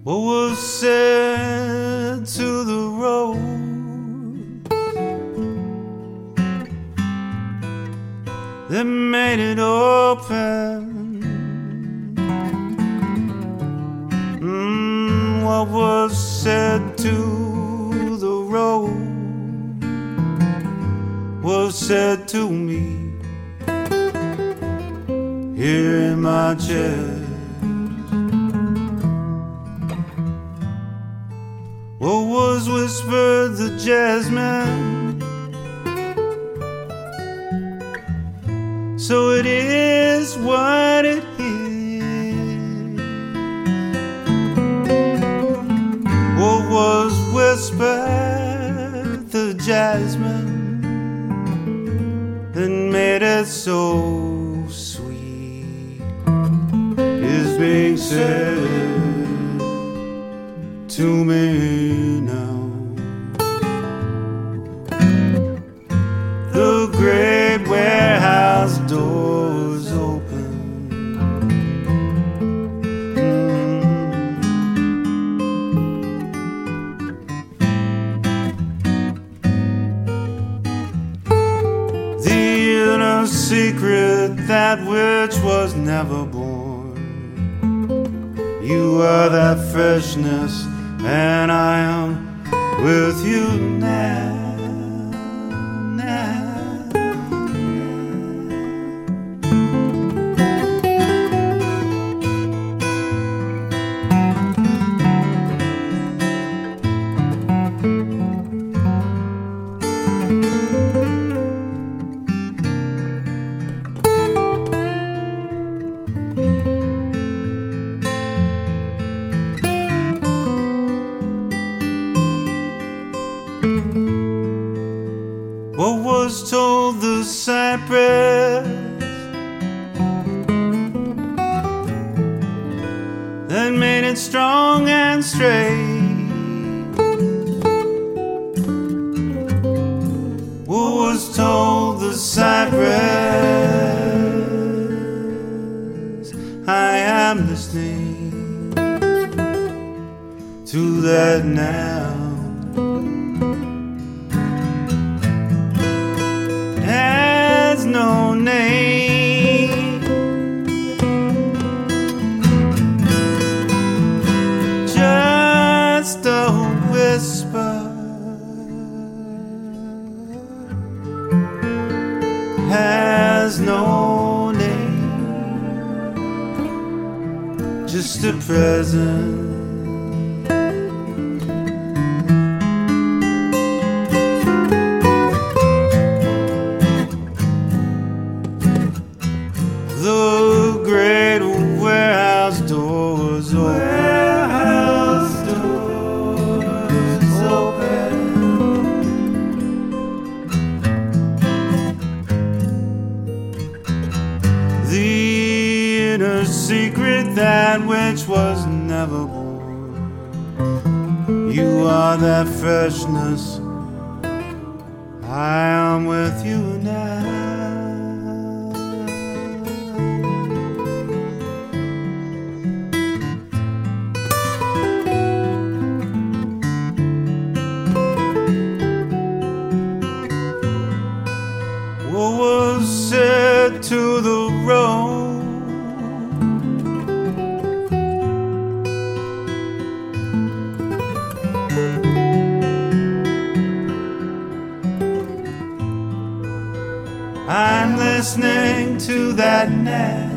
What was said to the road that made it open? What was said to the road was said to me here in my chest. What was whispered the jasmine, so it is what it is. What was whispered the jasmine that made it so sweet is being said to me now. The great warehouse doors open. The inner secret, that which was never born. You are that freshness, and I am with you now. What was told the cypress that made it strong and straight? What was told the cypress? I am listening to that now. No name, just a whisper, has no name, just a present. The great warehouse doors open. Warehouse doors open. The inner secret, that which was never born. You are that freshness, I am with you now. What was said to the road I'm listening to that now.